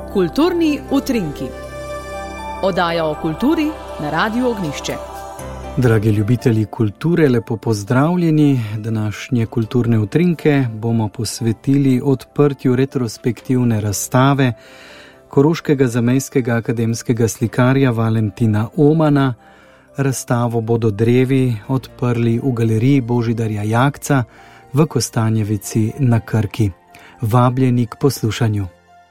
Kulturni utrinki. Oddaja o kulturi na Radiu Ognjišče. Dragi ljubitelji kulture, lepo pozdravljeni. Današnje kulturne utrinke bomo posvetili odprtju retrospektivne razstave koroškega zamejskega akademskega slikarja Valentina Omana. Razstavo bodo drevi odprli v galeriji Božidarja Jakca v Kostanjevici na Krki. Vabljeni k poslušanju.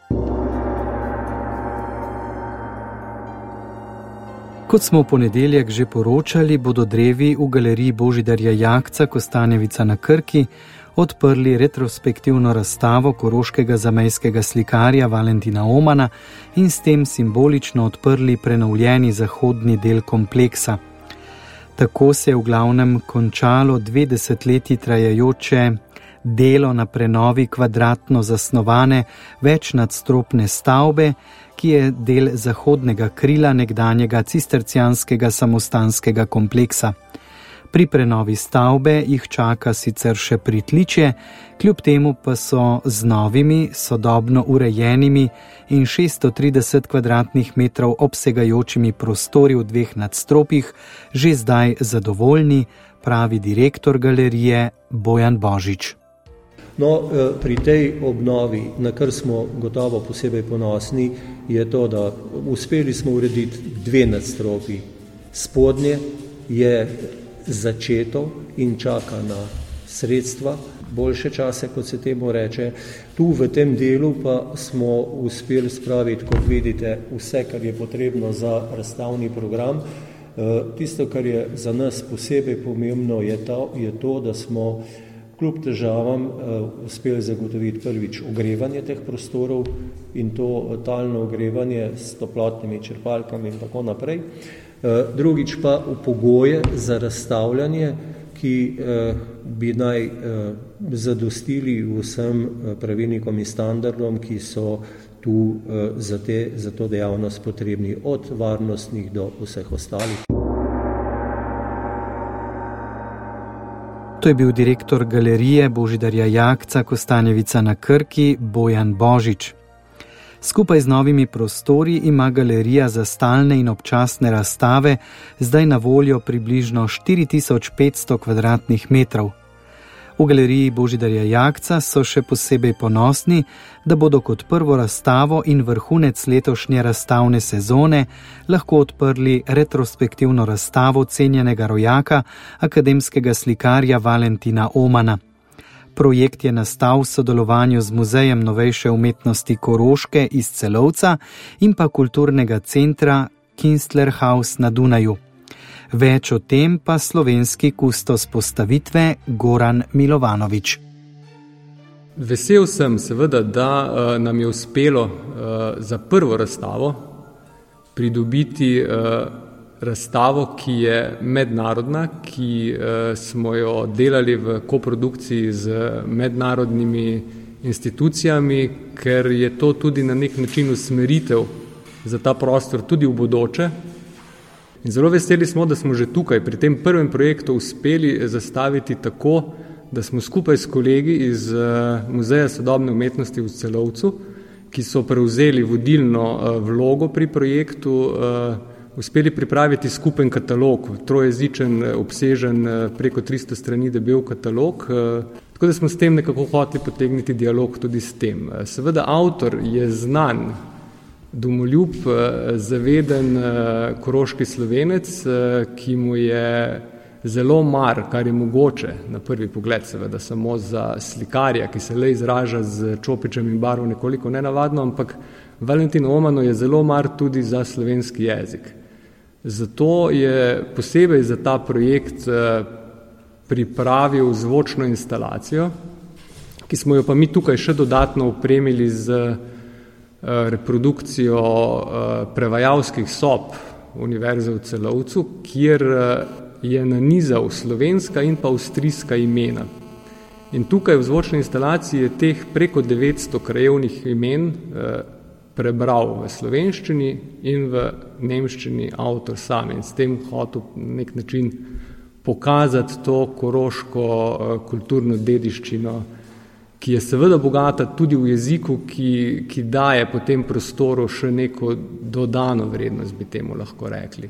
Kot smo v ponedeljek že poročali, bodo drevi v galeriji Božidarja Jakca Kostanjevica na Krki odprli retrospektivno razstavo koroškega zamejskega slikarja Valentina Omana in s tem simbolično odprli prenovljeni zahodni del kompleksa. Tako se je v glavnem končalo 20 leti trajajoče delo na prenovi kvadratno zasnovane večnadstropne stavbe, ki je del zahodnega krila nekdanjega cistercijanskega samostanskega kompleksa. Pri prenovi stavbe jih čaka sicer še pritličje, kljub temu pa so z novimi, sodobno urejenimi in 630 kvadratnih metrov obsegajočimi prostori v dveh nadstropjih že zdaj zadovoljni, pravi direktor galerije Bojan Božič. No, pri tej obnovi, na kar smo gotovo posebej ponosni, je to, da uspeli smo urediti dve nadstropji. Spodnje je začeto in čaka na sredstva, boljše čase, kot se temu reče. Tu v tem delu pa smo uspeli spraviti, kot vidite, vse, kar je potrebno za razstavni program. Tisto, kar je za nas posebej pomembno, je to, da smo kljub težavam uspeli zagotoviti prvič ogrevanje teh prostorov in to talno ogrevanje s toplotnimi črpalkami in tako naprej. Drugič pa v pogoje za razstavljanje, ki bi naj zadostili vsem pravilnikom in standardom, ki so tu za to dejavnost potrebni, od varnostnih do vseh ostalih. To je bil direktor galerije Božidarja Jakca Kostanjevica na Krki Bojan Božič. Skupaj z novimi prostori ima galerija za stalne in občasne razstave zdaj na voljo približno 4500 kvadratnih metrov. V galeriji Božidarja Jakca so še posebej ponosni, da bodo kot prvo razstavo in vrhunec letošnje razstavne sezone lahko odprli retrospektivno razstavo cenjenega rojaka akademskega slikarja Valentina Omana. Projekt je nastal v sodelovanju z Muzejem novejše umetnosti Koroške iz Celovca in pa kulturnega centra Künstlerhaus na Dunaju. Več o tem pa slovenski kustos postavitve Goran Milovanovič. Vesel sem seveda, da nam je uspelo za prvo razstavo pridobiti razstavo, ki je mednarodna, ki smo jo delali v koprodukciji z mednarodnimi institucijami, ker je to tudi na nek način usmeritev za ta prostor tudi v bodoče. In zelo veseli smo, da smo že tukaj pri tem prvem projektu uspeli zastaviti tako, da smo skupaj s kolegi iz Muzeja sodobne umetnosti v Celovcu, ki so prevzeli vodilno vlogo pri projektu, uspeli pripraviti skupen katalog, trojezičen, obsežen, preko 300 strani debel katalog, tako da smo s tem nekako hoteli potegniti dialog tudi s tem. Seveda avtor je znan domoljub, zaveden koroški Slovenec, ki mu je zelo mar, kar je mogoče na prvi pogled seveda samo za slikarja, ki se le izraža z čopičem in barvo nekoliko nenavadno, ampak Valentinu Omanu je zelo mar tudi za slovenski jezik. Zato je posebej za ta projekt pripravil zvočno instalacijo, ki smo jo pa mi tukaj še dodatno opremili z reprodukcijo prevajalskih sob Univerze v Celovcu, kjer je nanizal slovenska in pa avstrijska imena. In tukaj v zvočni instalaciji je teh preko 900 krajevnih imen prebral v slovenščini in v nemščini avtor sam in s tem hotel na nek način pokazati to koroško kulturno dediščino ki je seveda bogata tudi v jeziku, ki daje po tem prostoru še neko dodano vrednost, bi temu lahko rekli.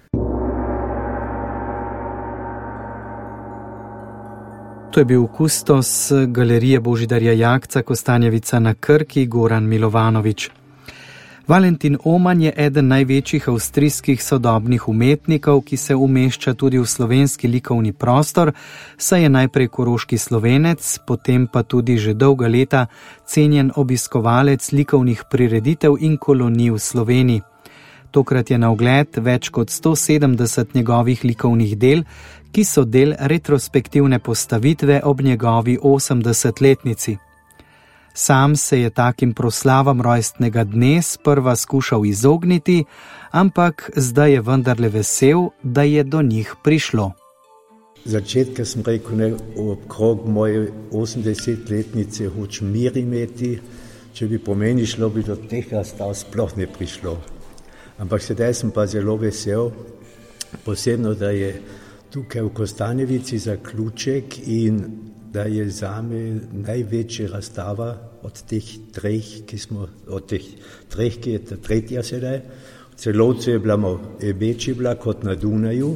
To je bil kustos Galerije Božidarja Jakca Kostanjevica na Krki, Goran Milovanovič. Valentin Oman je eden največjih avstrijskih sodobnih umetnikov, ki se umešča tudi v slovenski likovni prostor, saj je najprej koroški Slovenec, potem pa tudi že dolga leta cenjen obiskovalec likovnih prireditev in kolonij v Sloveniji. Tokrat je na ogled več kot 170 njegovih likovnih del, ki so del retrospektivne postavitve ob njegovi 80-letnici. Sam se je takim proslavam rojstnega dne sprva skušal izogniti, ampak zdaj je vendarle vesel, da je do njih prišlo. Začetka sem rekel, ne, okrog moje 80-letnice hočem mir imeti, če bi po meni šlo, bi do teh razstav sploh ne prišlo. Ampak sedaj sem pa zelo vesel, posebno, da je tukaj v Kostanjevici zaključek in da je zame največja razstava od teh treh, ki je ta tretja sedaj. V Celovcu je bila večja bila kot na Dunaju.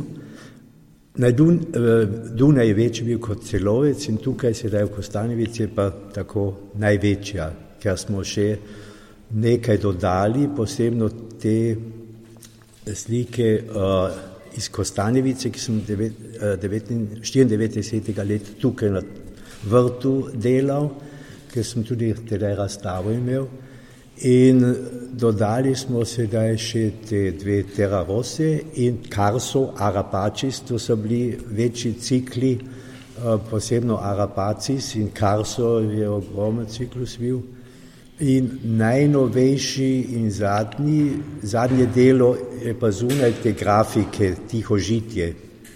Dunaj je večji bil kot Celovec in tukaj sedaj v Kostanjevici je pa tako največja, ker smo še nekaj dodali, posebno te slike iz Kostanjevice, ki sem 94. let tukaj na vrtu delal, ker sem tudi tedaj razstavo imel. In dodali smo sedaj še te dve Terrarose in Carso Arapacis, to so bili večji cikli, posebno Arapacis in Carso je ogromen ciklus bil. In najnovejši in zadnje delo je pa zunaj te grafike Tihožitje.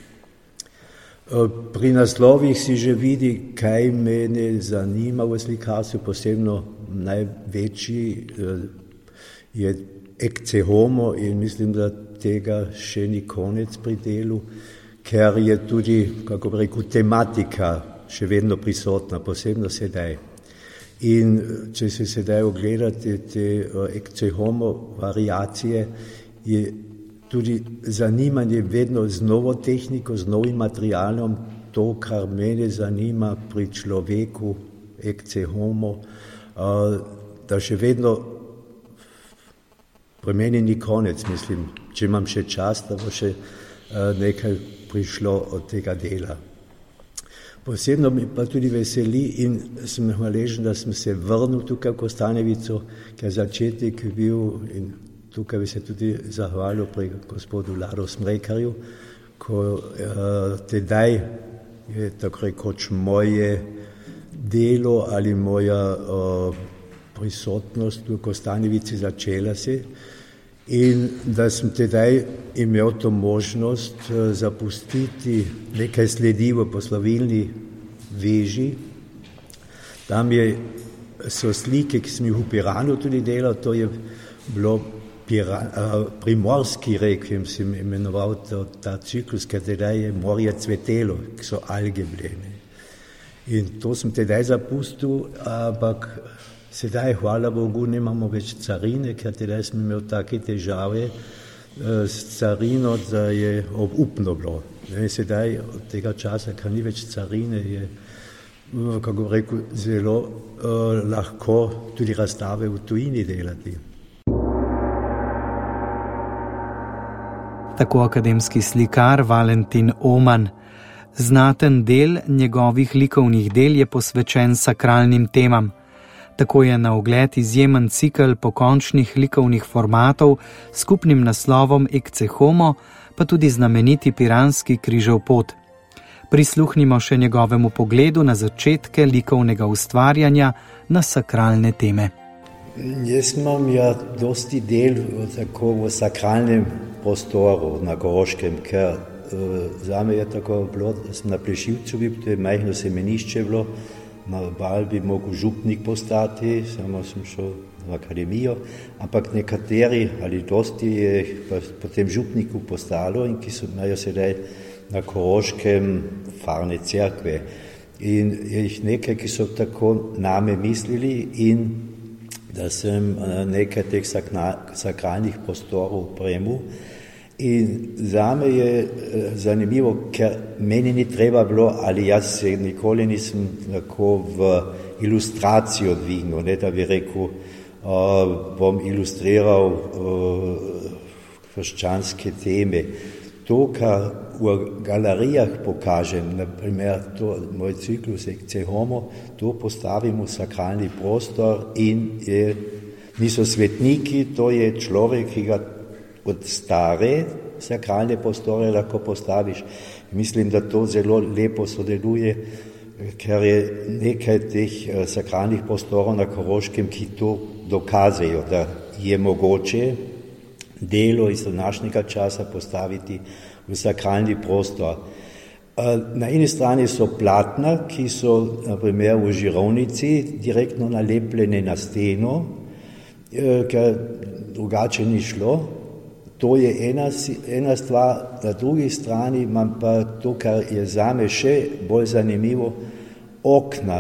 Pri naslovih si že vidi, kaj mene zanima v slikarstvu, posebno največji je Ecce Homo in mislim, da tega še ni konec pri delu, ker je tudi, kako bi rekel, tematika še vedno prisotna, posebno sedaj. In če se sedaj ogledate te Ecce Homo variacije, je tudi zanimanje vedno z novo tehniko, z novim materialom, to, kar mene zanima pri človeku, Ecce Homo, da še vedno pri meni ni konec, mislim, če imam še čas, da bo še nekaj prišlo od tega dela. Posebno mi pa tudi veseli in sem hvaležen, da sem se vrnil tukaj v Kostanjevico, ker začetek je bil in tukaj bi se tudi zahvalil pri gospodu Lado Smrekarju, ko tedaj je tako rekoč moje delo ali moja prisotnost v Kostanjevici začela se in da sem tedaj imel to možnost zapustiti nekaj sledi v poslovilni veži. Tam so slike, ki sem jih v Piranu tudi delal, to je bilo Primorski rekviem, sem imenoval ta ciklus, ker tedaj je morje cvetelo, ki so alge bile. In to sem tedaj zapustil, ampak sedaj, hvala Bogu, nemamo več carine, ker tedaj sem imel take težave s carino, da je obupno bilo. Sedaj od tega časa, ker ni več carine, je, kako rekel, zelo lahko tudi razstave v tujini delati. Tako akademski slikar Valentin Oman. Znaten del njegovih likovnih del je posvečen sakralnim temam. Tako je na ogled izjemen cikel pokončnih likovnih formatov s skupnim naslovom Ecce Homo, pa tudi znameniti piranski križev pot. Prisluhnimo še njegovemu pogledu na začetke likovnega ustvarjanja na sakralne teme. Jaz imam dosti del tako v sakralnem prostoru na Koroškem, ker zame je tako bilo, da sem na Plešivcu bil, to je majhno semenišče bilo, na Bal bi mogel župnik postati, samo sem šel v akademijo, ampak nekateri ali dosti je po tem župniku postalo in ki so imajo sedaj na Koroškem farne cerkve. in jih nekaj, ki so tako name mislili in da sem nekaj teh sakralnih prostorov prejmul. In zame je zanimivo, ker meni ni treba bilo, ali jaz se nikoli nisem tako v ilustracijo dvignil, ne da bi rekel, bom ilustriral krščanske teme. To, kar v galerijah pokažem, naprimer moj ciklus Ecce Homo, to postavim v sakralni prostor in niso svetniki, to je človek, ki ga od stare sakralne prostore lahko postaviš. Mislim, da to zelo lepo sodeluje, ker je nekaj teh sakralnih prostorov na Koroškem, ki to dokazajo, da je mogoče delo iz današnjega časa postaviti v sakralni prostor. Na eni strani so platna, ki so naprimer v Žirovnici direktno nalepljene na steno, ker drugače ni šlo. To je ena stvar, na drugi strani imam pa to, kar je zame še bolj zanimivo, okna,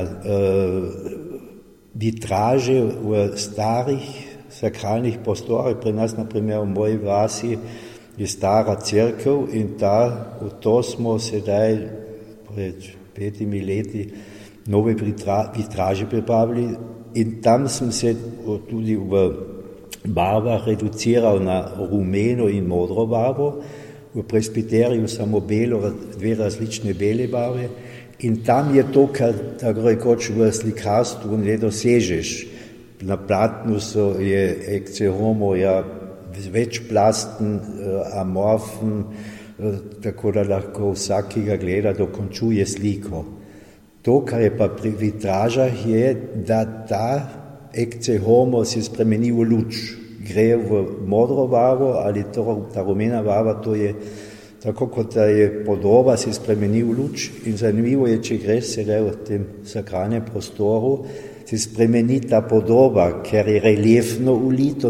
vitraže v starih sakralnih prostorih. Pri nas, naprimer v moji vasi, je stara cerkev in v to smo sedaj pred 5 leti nove vitraže pripravili in tam sem se tudi v barvah reduciral na rumeno in modro barvo. V presbiteriju samo belo, 2 različne bele barve in tam je to, kar tako rekoč v slikarstvu ne dosežeš. Na platnu je Ecce Homo večplasten, amorfen, tako da lahko vsak, ki ga gleda, dokončuje sliko. To, kar je pa pri vitražah, je, da ta Ecce Homo se spremeni v luč. Gre v modro barvo ali ta rumena barva, to je tako, kot da je podoba se spremeni v luč. In zanimivo je, če greš sedaj v tem sakralnem prostoru, se spremeni ta podoba, ker je reliefno ulito,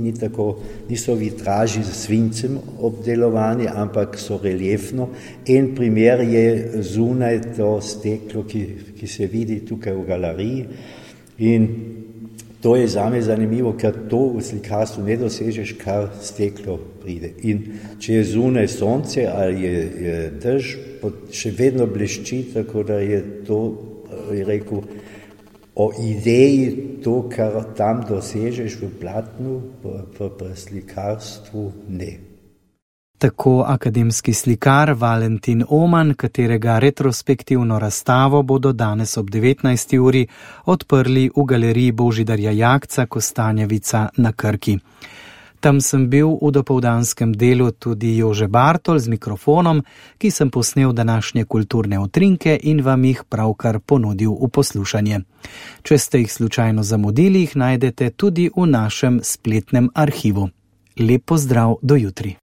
niso vitraži z svincem obdelovani, ampak so reliefno. En primer je zunaj to steklo, ki se vidi tukaj v galeriji. In to je zame zanimivo, ker to v slikarstvu ne dosežeš, kar steklo pride. In če je zunaj sonce ali je dež, še vedno blešči, tako da je to, je rekel, o ideji to, kar tam dosežeš v platnu, v slikarstvu ne. Tako akademski slikar Valentin Oman, katerega retrospektivno razstavo bodo danes ob 19. uri odprli v galeriji Božidarja Jakca Kostanjevica na Krki. Tam sem bil v dopoldanskem delu tudi Jože Bartol z mikrofonom, ki sem posnel današnje kulturne utrinke in vam jih pravkar ponudil v poslušanje. Če ste jih slučajno zamudili, jih najdete tudi v našem spletnem arhivu. Lep pozdrav do jutri.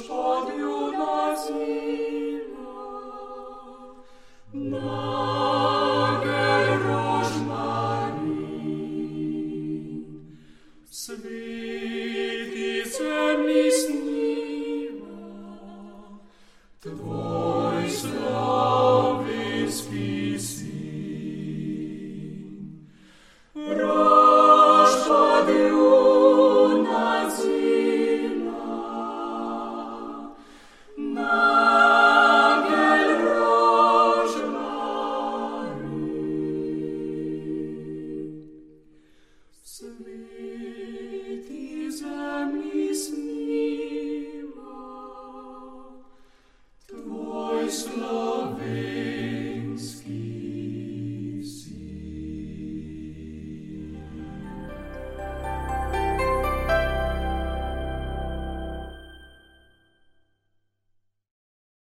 No.